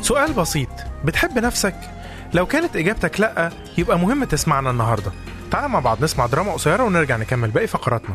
سؤال بسيط، بتحب نفسك؟ لو كانت إجابتك لأ، يبقى مهم تسمعنا النهاردة. تعال مع بعض نسمع دراما قصيرة ونرجع نكمل باقي فقراتنا.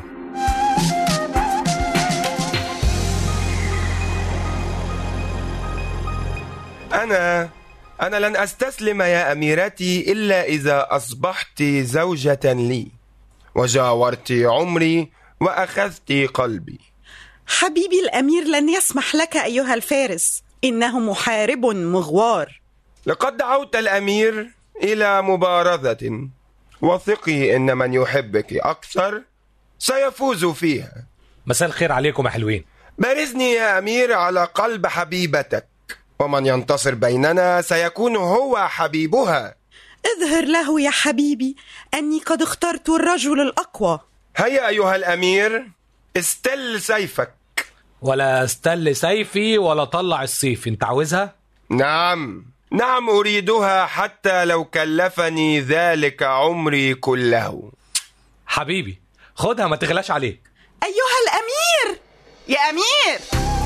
أنا لن أستسلم يا أميرتي إلا إذا أصبحت زوجة لي وجاورت عمري وأخذت قلبي. حبيبي الأمير لن يسمح لك أيها الفارس، إنه محارب مغوار. لقد دعوت الأمير إلى مبارزة، وثقي إن من يحبك أكثر سيفوز فيها. مساء الخير عليكم يا حلوين. بارزني يا أمير على قلب حبيبتك، ومن ينتصر بيننا سيكون هو حبيبها. اظهر له يا حبيبي أني قد اخترت الرجل الأقوى. هيا أيها الأمير، استل سيفك. ولا استل سيفي ولا طلع السيف، انت عاوزها؟ نعم أريدها، حتى لو كلفني ذلك عمري كله. حبيبي خدها، ما تغلاش عليك. أيها الأمير، يا أمير.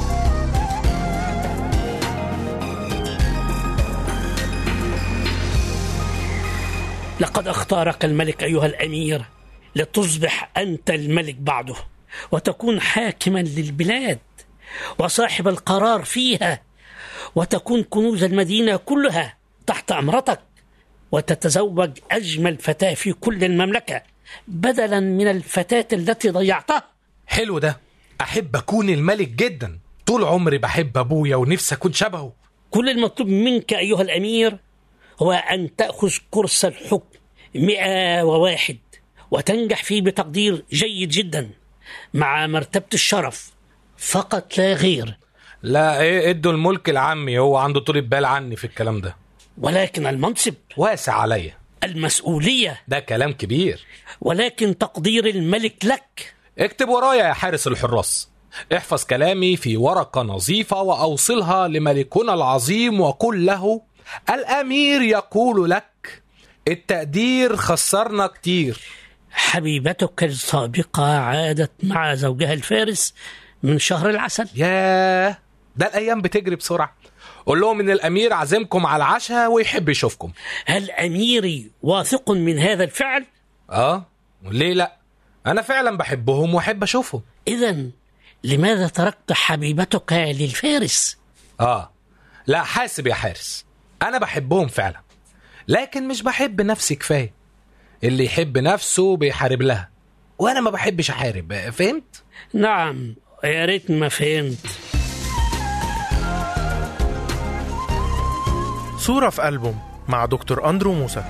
لقد اختارك الملك أيها الأمير لتصبح أنت الملك بعده، وتكون حاكما للبلاد وصاحب القرار فيها، وتكون كنوز المدينة كلها تحت أمرتك، وتتزوج أجمل فتاة في كل المملكة بدلا من الفتاة التي ضيعتها. حلو ده، أحب أكون الملك جدا. طول عمري بحب أبويا ونفسي أكون شبهه. كل المطلوب منك أيها الأمير هو أن تأخذ كرسي الحكم 101 وتنجح فيه بتقدير جيد جدا مع مرتبة الشرف فقط لا غير. لا ايه، ادوا الملك لعمي، هو عنده طول بال عني في الكلام ده. ولكن المنصب واسع عليا. المسؤولية ده كلام كبير. ولكن تقدير الملك لك. اكتب ورايا يا حارس الحراس، احفظ كلامي في ورقة نظيفة وأوصلها لملكنا العظيم وقل له: الأمير يقول لك التقدير خسرنا كتير. حبيبتك السابقة عادت مع زوجها الفارس من شهر العسل. ياه، ده الأيام بتجري بسرعة. قول لهم إن الأمير عزمكم على العشاء ويحب يشوفكم. هل أميري واثق من هذا الفعل؟ ليه لا؟ أنا فعلا بحبهم وأحب أشوفهم. إذن لماذا تركت حبيبتك للفارس؟ لا، حاسب يا حارس، أنا بحبهم فعلا، لكن مش بحب نفسي كفاية. اللي يحب نفسه بيحارب لها، وأنا ما بحبش أحارب. فهمت؟ نعم، يا ريت ما فهمت. صورة في ألبوم مع دكتور أندرو موسى.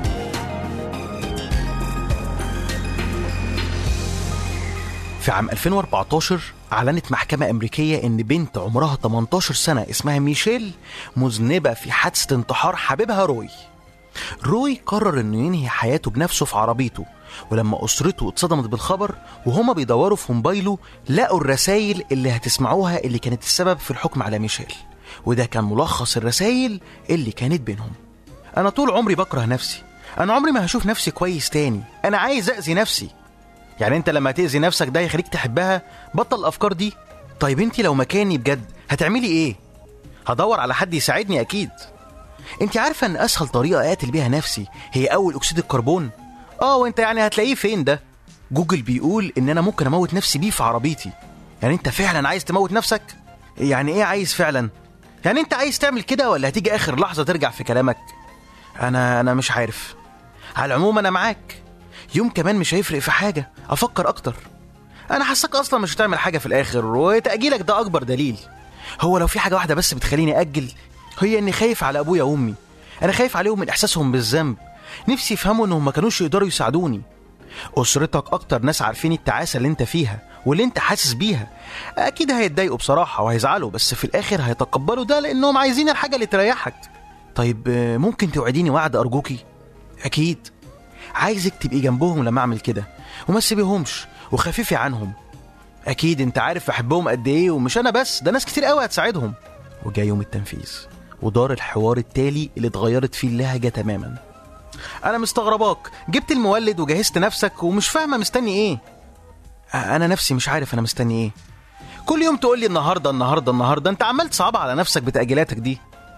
في عام 2014 أعلنت محكمة أمريكية إن بنت عمرها 18 سنة اسمها ميشيل مذنبة في حادثة انتحار حبيبها روي. روي قرر إنه ينهي حياته بنفسه في عربيته، ولما أسرته اتصدمت بالخبر وهما بيدوروا في موبايله لقوا الرسائل اللي هتسمعوها اللي كانت السبب في الحكم على ميشيل، وده كان ملخص الرسائل اللي كانت بينهم. أنا طول عمري بكره نفسي، أنا عمري ما هشوف نفسي كويس تاني، أنا عايز أذي نفسي. يعني انت لما تأذي نفسك ده يخليك تحبها؟ بطل الأفكار دي. طيب انت لو مكاني بجد هتعملي ايه؟ هدور على حد يساعدني أكيد. انت عارفة ان أسهل طريقة أقتل بيها نفسي هي أول أكسيد الكربون؟ وانت يعني هتلاقيه فين ده؟ جوجل بيقول ان انا ممكن اموت نفسي بيه في عربيتي. يعني انت فعلا عايز تموت نفسك؟ يعني ايه عايز فعلا؟ يعني انت عايز تعمل كده ولا هتيجي آخر لحظة ترجع في كلامك؟ انا مش عارف. على العموم انا معاك، يوم كمان مش هيفرق في حاجة، أفكر أكتر. أنا حسك أصلا مش هتعمل حاجة في الآخر، وتأجيلك ده أكبر دليل. هو لو في حاجة واحدة بس بتخليني أجل، هي إني خايف على أبويا وأمي. أنا خايف عليهم من إحساسهم بالذنب، نفسي يفهموا إنهم ما كانوش يقدروا يساعدوني. أسرتك أكتر ناس عارفين التعاسة اللي أنت فيها واللي أنت حاسس بيها. أكيد هيتضايقوا بصراحة وهيزعلوا، بس في الآخر هيتقبلوا ده لأنهم عايزين الحاجة اللي تريحك. طيب ممكن توعديني وعد أرجوكي؟ أكيد. عايزك تبقي جنبهم لما اعمل كده وما تسيبيهمش وخفيفي عنهم. اكيد انت عارف بحبهم قد ايه، ومش انا بس، ده ناس كتير قوي هتساعدهم. وجاء يوم التنفيذ ودار الحوار التالي اللي اتغيرت فيه اللهجة تماما. انا مستغرباك، جبت المولد وجهزت نفسك ومش فاهمة مستني ايه. انا نفسي مش عارف انا مستني ايه. كل يوم تقولي النهاردة النهاردة النهاردة، انت عمال تصعب على نفسك بتأجيلاتك دي.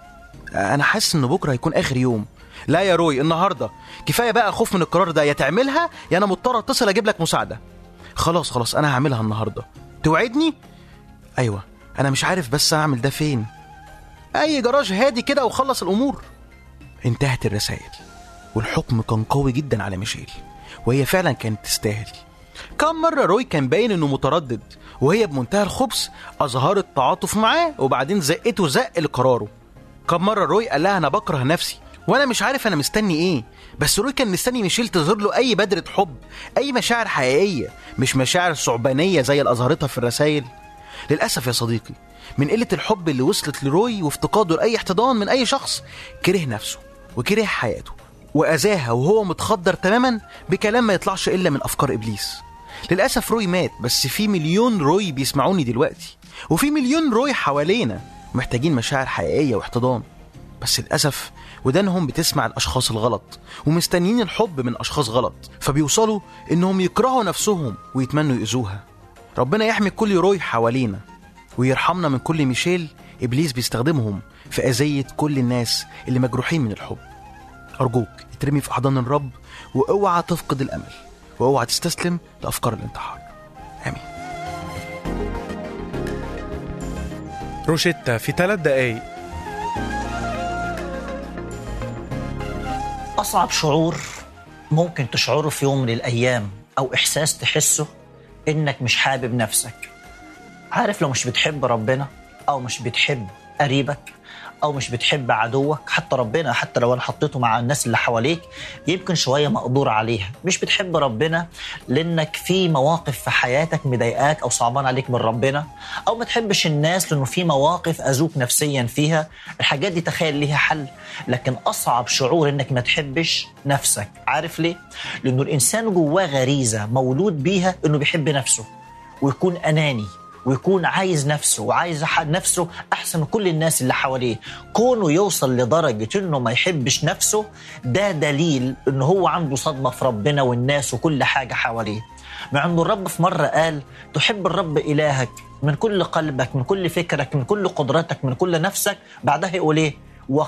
أنا حاسس إن بكرة هيكون آخر يوم. لا يا روي، النهاردة كفاية بقى خوف من القرار ده، يا تعملها يا أنا مضطر أتصل أجيب لك مساعدة. خلاص أنا هعملها النهاردة، توعدني؟ أيوة، أنا مش عارف بس أعمل ده فين. أي جراج هادي كده وخلص الأمور. انتهت الرسائل، والحكم كان قوي جدا على ميشيل، وهي فعلا كانت تستاهل. كم مرة روي كان باين إنه متردد، وهي بمنتهى الخبث أظهرت تعاطف معاه وبعدين زقته زق لقراره. كم مرة روي قال لها أنا بكره نفسي وأنا مش عارف أنا مستني إيه، بس روي كان مستني ميشيل تظهر له أي بذرة حب، أي مشاعر حقيقية، مش مشاعر صعبانية زي اللي أظهرتها في الرسائل. للأسف يا صديقي، من قلة الحب اللي وصلت لروي وافتقاده لأي احتضان من أي شخص، كره نفسه وكره حياته وأذاها وهو متخدر تماما بكلام ما يطلعش إلا من أفكار إبليس. للأسف روي مات، بس في مليون روي بيسمعوني دلوقتي، وفي مليون روي حوالينا محتاجين مشاعر حقيقية واحتضان، بس للأسف ودانهم بتسمع الأشخاص الغلط ومستنيين الحب من أشخاص غلط، فبيوصلوا إنهم يكرهوا نفسهم ويتمنوا يؤذوها. ربنا يحمي كل روي حوالينا ويرحمنا من كل ميشيل إبليس بيستخدمهم في أذية كل الناس اللي مجروحين من الحب. أرجوك اترمي في أحضان الرب، واوعى تفقد الأمل، واوعى تستسلم لأفكار الانتحار. آمين. روشيتا في 3 دقايق. أصعب شعور ممكن تشعره في يوم من الأيام أو إحساس تحسه إنك مش حابب نفسك. عارف لو مش بتحب ربنا أو مش بتحب قريبك أو مش بتحب عدوك، حتى ربنا حتى لو أنا حطيته مع الناس اللي حواليك يمكن شوية مقدور عليها. مش بتحب ربنا لأنك في مواقف في حياتك مضايقاك أو صعبان عليك من ربنا، أو ما تحبش الناس لأنه في مواقف أذوك نفسيا فيها. الحاجات دي تخيل ليها حل، لكن أصعب شعور إنك ما تحبش نفسك. عارف ليه؟ لأنه الإنسان جواه غريزة مولود بيها إنه بيحب نفسه ويكون أناني ويكون عايز نفسه وعايز نفسه أحسن من كل الناس اللي حواليه. كونه يوصل لدرجة إنه ما يحبش نفسه ده دليل إنه هو عنده صدمة في ربنا والناس وكل حاجة حواليه. مع إنه الرب في مرة قال تحب الرب إلهك من كل قلبك من كل فكرك من كل قدرتك من كل نفسك، بعدها يقول إيه؟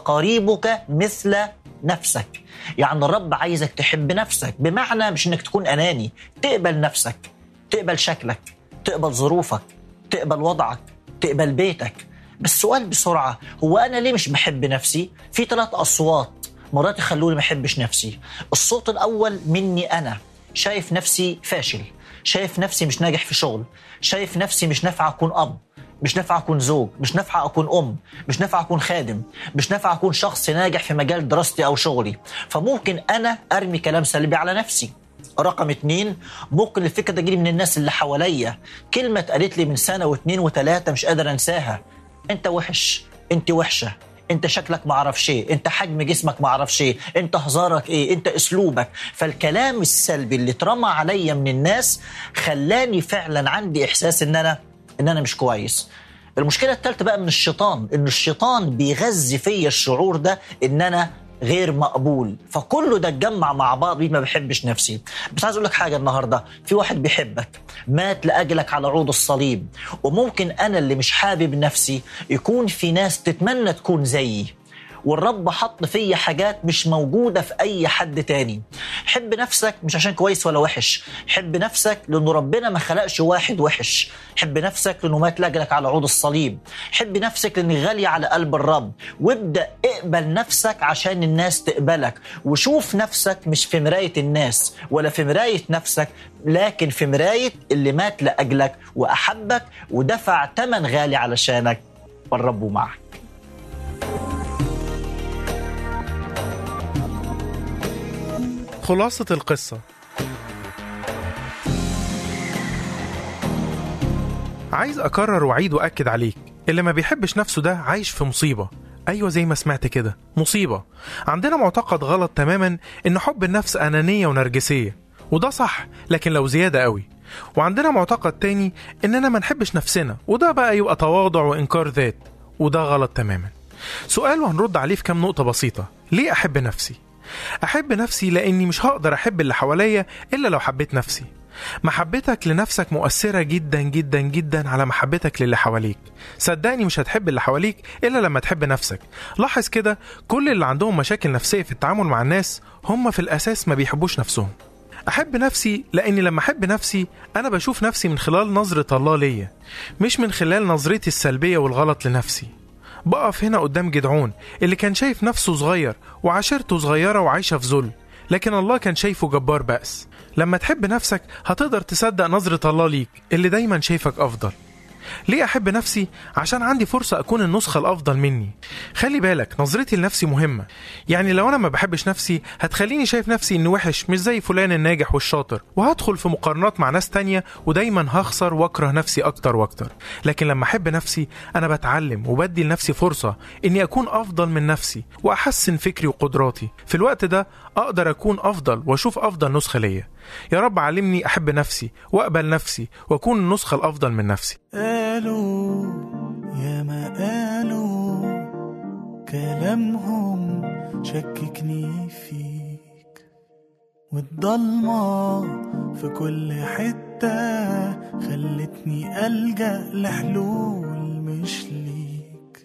وقريبك مثل نفسك. يعني الرب عايزك تحب نفسك، بمعنى مش إنك تكون أناني، تقبل نفسك، تقبل شكلك، تقبل ظروفك، تقبل وضعك، تقبل بيتك. بس سؤال بسرعة، هو أنا ليه مش بحب نفسي؟ في 3 أصوات مرات يخلوني ما أحبش نفسي. الصوت الأول مني أنا، شايف نفسي فاشل، شايف نفسي مش ناجح في شغل، شايف نفسي مش نافع أكون أب، مش نافع أكون زوج، مش نافع أكون أم، مش نافع أكون خادم، مش نافع أكون شخص ناجح في مجال دراستي أو شغلي. فممكن أنا أرمي كلام سلبي على نفسي. رقم 2، ممكن الفكرة تجيلي من الناس اللي حواليا، كلمة قالت لي من 1 و2 و3 مش قادر أنساها: أنت وحش، أنت وحشة، أنت شكلك معرفش إيه، أنت حجم جسمك معرفش إيه، أنت هزارك إيه، أنت أسلوبك. فالكلام السلبي اللي اترمى عليا من الناس خلاني فعلا عندي إحساس إن أنا مش كويس. المشكلة الثالثة بقى من الشيطان، إنه الشيطان بيغذي فيا الشعور ده إن أنا غير مقبول. فكله ده اتجمع مع بعض بيه ما بحبش نفسي. بس عايز اقول لك حاجه النهارده، في واحد بيحبك مات لاجلك على عود الصليب، وممكن انا اللي مش حابب نفسي يكون في ناس تتمنى تكون زيي، والرب حط فيا حاجات مش موجودة في أي حد تاني. حب نفسك مش عشان كويس ولا وحش، حب نفسك لأنه ربنا ما خلقش واحد وحش، حب نفسك لأنه مات لأجلك على عود الصليب، حب نفسك لأنه غالي على قلب الرب، وابدأ اقبل نفسك عشان الناس تقبلك، وشوف نفسك مش في مراية الناس ولا في مراية نفسك، لكن في مراية اللي مات لأجلك وأحبك ودفع ثمن غالي علشانك، والرب معك. خلاصة القصة: عايز أكرر وأعيد وأكد عليك، اللي ما بيحبش نفسه ده عايش في مصيبة. أيوة زي ما سمعت كده، مصيبة. عندنا معتقد غلط تماما إن حب النفس أنانية ونرجسية، وده صح لكن لو زيادة قوي. وعندنا معتقد تاني إننا ما نحبش نفسنا، وده بقى يبقى تواضع وإنكار ذات، وده غلط تماما. سؤال وهنرد عليه في كام نقطة بسيطة. ليه أحب نفسي؟ أحب نفسي لأني مش هقدر أحب اللي حواليا إلا لو حبيت نفسي. محبتك لنفسك مؤثرة جدا جدا جدا على محبتك للي حواليك. صدقني مش هتحب اللي حواليك إلا لما تحب نفسك. لاحظ كده، كل اللي عندهم مشاكل نفسية في التعامل مع الناس هم في الأساس ما بيحبوش نفسهم. أحب نفسي لأني لما أحب نفسي أنا بشوف نفسي من خلال نظرة الله ليا، مش من خلال نظرتي السلبية والغلط لنفسي. بقف هنا قدام جدعون اللي كان شايف نفسه صغير وعشيرته صغيرة وعايشة في ذل، لكن الله كان شايفه جبار بأس. لما تحب نفسك هتقدر تصدق نظرة الله ليك اللي دايما شايفك أفضل. ليه أحب نفسي؟ عشان عندي فرصة أكون النسخة الأفضل مني. خلي بالك، نظرتي لنفسي مهمة. يعني لو أنا ما بحبش نفسي هتخليني شايف نفسي إني وحش مش زي فلان الناجح والشاطر، وهدخل في مقارنات مع ناس تانية ودايما هخسر واكره نفسي أكتر واكتر. لكن لما أحب نفسي أنا بتعلم وبدي لنفسي فرصة إني أكون أفضل من نفسي وأحسن فكري وقدراتي. في الوقت ده أقدر أكون أفضل وأشوف أفضل نسخة ليا. يا رب علمني أحب نفسي وأقبل نفسي وأكون النسخة الأفضل من نفسي. قالوا يا ما قالوا كلامهم شككني فيك، والضلمة في كل حتة خلتني ألجأ لحلول مش ليك.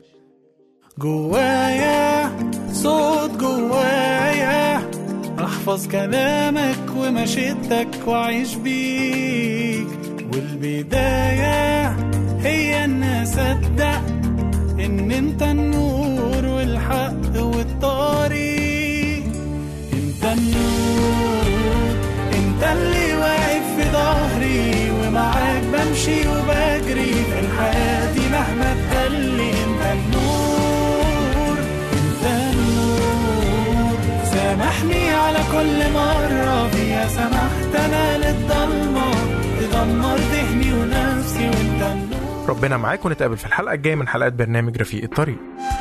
جوايا صوت جوايا احفظ كلامك ومشيتك وعيش بيك، والبداية هي ان اصدق ان انت النور والحق والطريق. انت النور، انت اللي واقف في ظهري ومعاك بمشي وبجري في حياتي مهما تقلي. انت النور، انت النور، سامحني على كل مرة فيها سمحت أنا للضلمة تدمر ذهني ونفسي. وانت النور. ربنا معاك، ونتقابل في الحلقة الجاية من حلقات برنامج رفيق الطريق.